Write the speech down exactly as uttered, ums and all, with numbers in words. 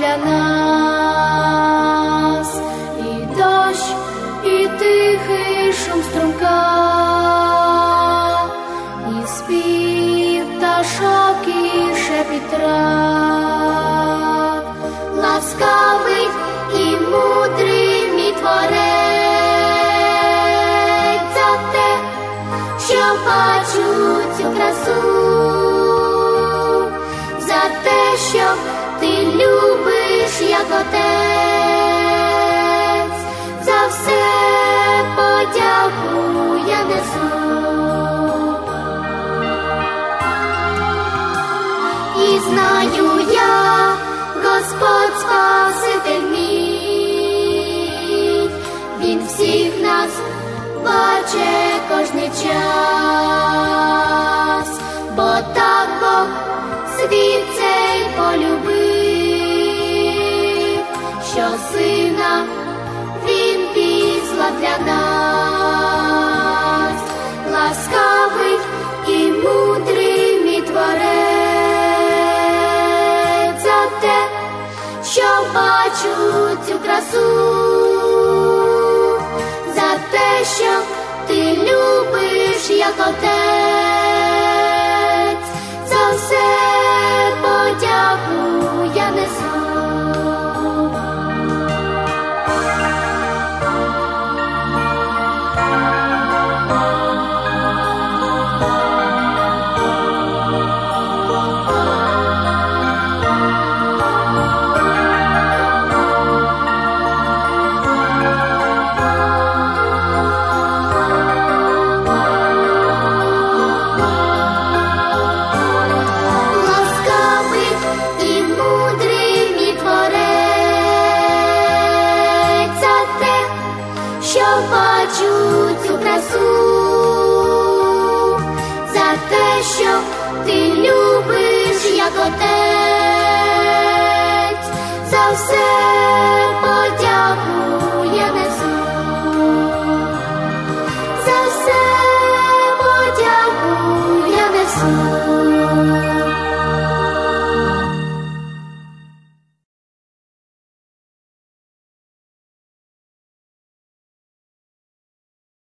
для нас. І дощ, і тихий шум струмка, і спів пташок, і шепіт трав. Ласкавий і мудрий мій Творець, за те, що бачу цю красу, за те, що ти любиш, як отець, за все подяку я несу. І знаю я, Господь Спаситель мій, Він всіх нас бачить кожний час, бо так Бог світ цей полюбив, що Сина Він післав для нас. Ласкавий і мудрий мій Творець, за те, що бачу цю красу, за те, що ти любиш, як отець, за все подяку я несу. Бачу цю красу, за те, що ти любиш, як отець, за все.